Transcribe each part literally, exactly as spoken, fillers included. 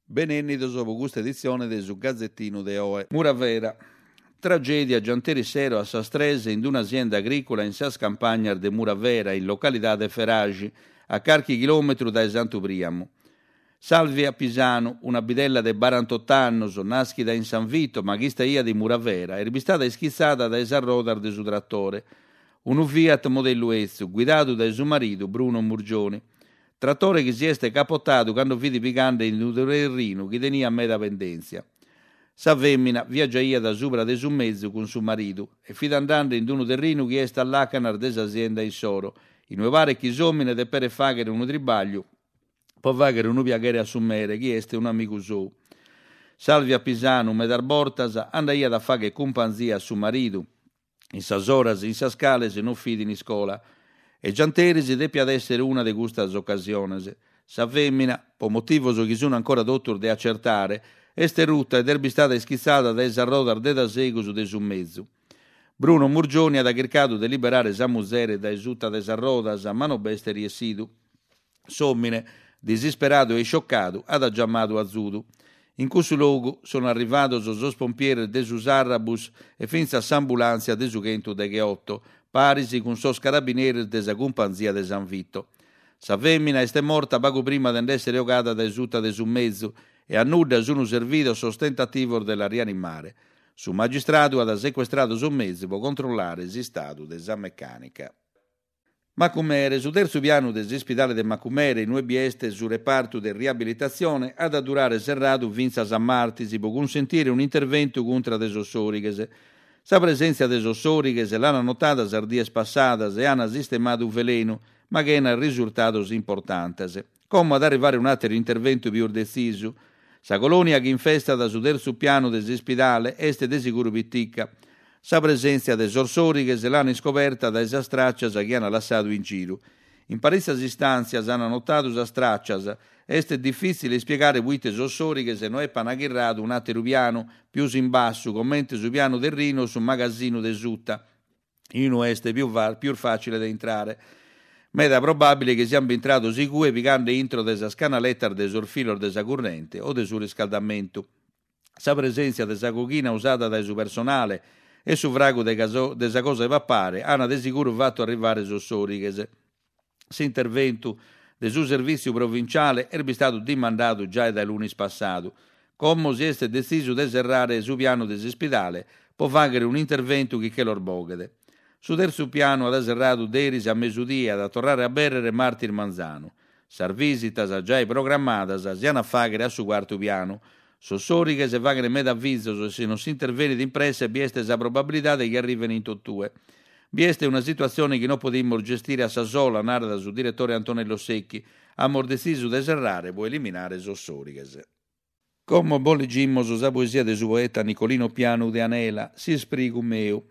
Benennido dopo questa edizione del su Gazzettino de Oe. Muravera. Tragedia gianteri sero a Sastrese in un'azienda agricola in Sas Campagnar de Muravera, in località de Feragi, a carchi chilometri da Esantubriamo. Salvi a Pisano, una bidella de quarantotto anni, naschida in San Vito, ma chista ia di Muravera, erbistata e schizzata da Esarrodar de su trattore. Un Fiat modello Ezio, guidato da suo marito Bruno Murgioni. Trattore che si è capottato quando vidi picante in un terreno che tenia a me da pendenzia. Sa femmina viaggiaia da sopra de su mezzo con suo marito e fidandando in un terreno che è all'acanar dell'azienda in Soro. In due pare che somine de per fagere un tribaglio, può fagere un piacere a summere che è un amico suo. Salvi a Pisano, medar Bortas, andai ad a fare compagnia a suo marito. In sas oras, in sas scale, se non fidi in scuola. E gianteri si deppia ad essere una de queste occasioni. Sa femmina, per motivo che sono ancora dottor de accertare, este rutta ed erbi stata schizzata da esarrodar de da sego su de su mezzo. Bruno Murgioni ha cercato di liberare sa musere da esutta de esarrodas, ma non beste riesidu. Sommine, disperato e scioccato, ha aggiamato a Zudu. In questo luogo sono arrivato so spompiere de sus arrabus e finza s'ambulanza de su chento de Gheotto, parisi con sos carabinieri de sa companzia de San Vitto. Sa femmina este morta poco prima di essere ogata da esutta de su mezzo e a nuda sono servito sostentativo della rianimare. Su magistrato ha sequestrato su mezzo per controllare il stato de sa meccanica. Macumere, su terzo piano dell'ospedale de Macumere, in bieste su reparto di riabilitazione, ha da durare serrato finza San Martisi per consentire un intervento contro le ossoriche. Sa presenza delle ossoriche l'hanno notata sardies passadas e hanno sistemato un veleno, ma che hanno risultato importanti. Come ad arrivare un altro intervento più deciso, sa colonia che infesta da su terzo piano dell'ospedale este de sicuro pitticca. Sa presenza delle ossoriche l'hanno scoperta da esa straccias che hanno lasciato in giro. In parecchie istanze hanno notato sa straccias. Est difficile spiegare queste ossoriche se non è panaghirrato un altro piano più in basso, commenti su piano del Rino su magazzino de Sutta. In est più, var, più facile da entrare. Ma è probabile che siamo entrato sicuro picando intro desa scanaletta del sorfilo desa corrente o del suo riscaldamento. Sa presenza desa cochina usata dal suo personale e su frago desa cosa evappare hanno di sicuro fatto arrivare ossoriche. S'intervento del suo servizio provinciale è stato dimandato già dai lunis passato. Come si è deciso di serrare su piano dell'ospedale, può fare un intervento che che l'orbogede. Su terzo piano ha serrato deris a mesudia da tornare a berrere Martir Manzano. Sar visitas già programmatas si hanno a fare a su quarto piano. Sossori che se fagano medavviso se non si interviene d'impresa e bieste la probabilità che arrivino in tottue. Bieste una situazione che non potremmo gestire a Sasola, narra su direttore Antonello Secchi, amor deciso di serrare può eliminare sossoriche. Come bollegimmo su sa poesia del suo poeta Nicolino Piano de Anela, si sprigu meu.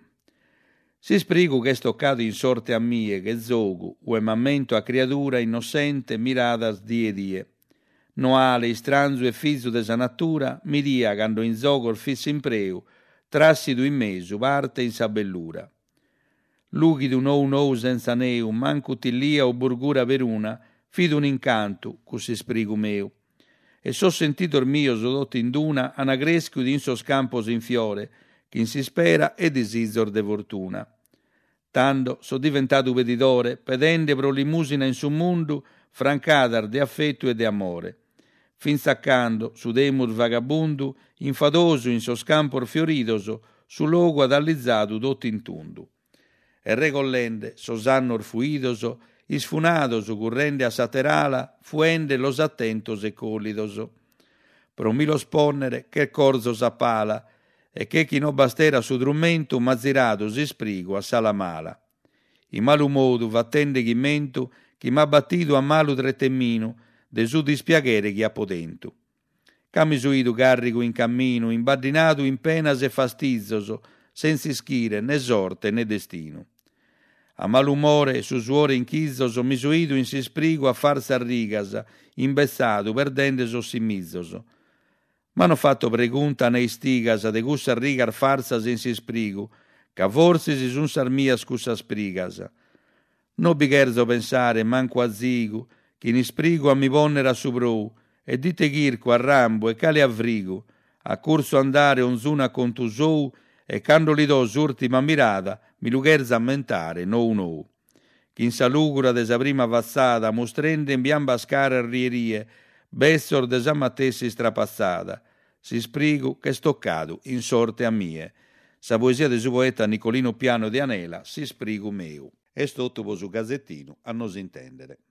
Si sprigu che è stoccato in sorte a mie, che zogu, ue mammento a creatura innocente miradas die die. Noale, stranzo e figlio de sa natura, mi dia, quando in zogor fisso in preu, trassido in mesu, parte in sa bellura. Lughi d'un ou nou senza neu, manco tillia o burgura veruna, fido un incanto, così sprigu meu. E so sentito mio sodotto in duna, anagrescu in sos campos in fiore, che in si spera e disizor de fortuna. Tando so diventato veditore, pedende pro limusina in su mundu, francadar de affetto e de amore. Fin saccando, su demur vagabundu, infadoso in sos campor fioridoso, su logo adallizzato dotto in tundu. E recollende, sosannor fuidoso, isfunadoso currende a saterala, fuende los attentos e collidoso. Pro mi lo sponnere, che corzo s'appala, e che chi no bastera su drumento, mazzirato si sprigo a salamala. I malumodu vattende chi mentu, chi m'ha battido a malu tretemmino, de su dispiacere chi ha potento. Camisuidu carrico in cammino, imbadinato in penas e fastizzoso, senza ischire né sorte né destino. A malumore su suore inchizzoso, misuidu in si sprigo a farsa rigasa, imbessato, perdende sossimizzoso. M'hanno fatto pregunta nei stigasa de gussa rigar farsas in si sprigo, ca forse si sun sarmia scussa sprigasa. No bicherzo pensare, manco a zigu, chi in sprigo a mi ponnera su brou, e di teghirco a rambo e cale a vrigu, a corso andare onzuna contusou e quando li do s'ultima mirata mi lugherza a mentare nou nou. Chi in salugura de sa prima vazzata mostrende in biamba scara arrierie, bessor de sa mattessi strapassata, si sprigu che stoccadu in sorte a mie. Sa poesia de su poeta Nicolino Piano de Anela, si sprigu meu. E stotto po su Gazzettino a nos intendere.